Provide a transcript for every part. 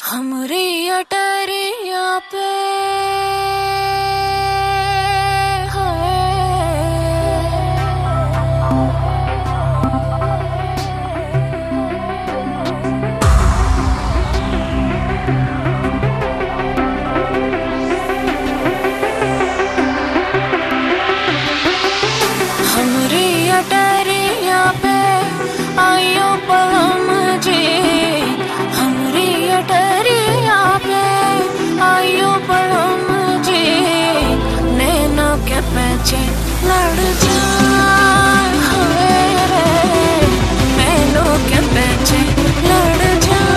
हमरी अटरिया पे हमरी अटरिया पे आयो पलम जी, हमरी अटरिया पे आयो पलम जी, नैनों के पीछे लड़ जाए रे, नैनों के पीछे लड़ जाए।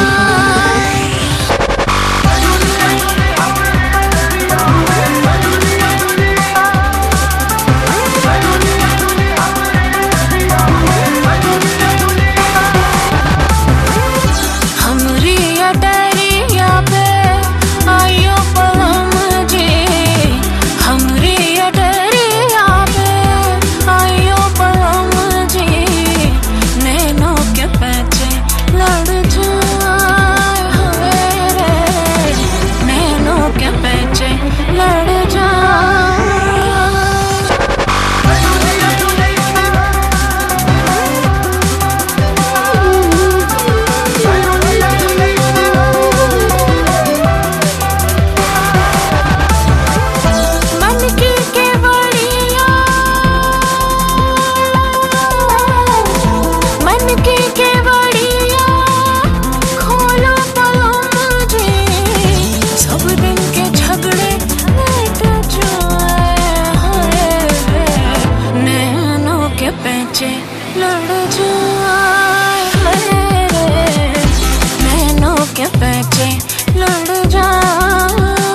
लड़ जाए रे, नैनों के पीछे लड़ जाए।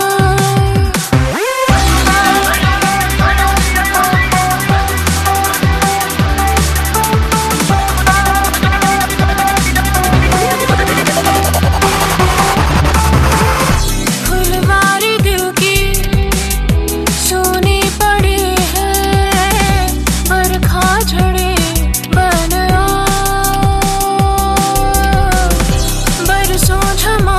फुलवारी दिल की सोनी पड़ी है, बरखा झड़ी झमा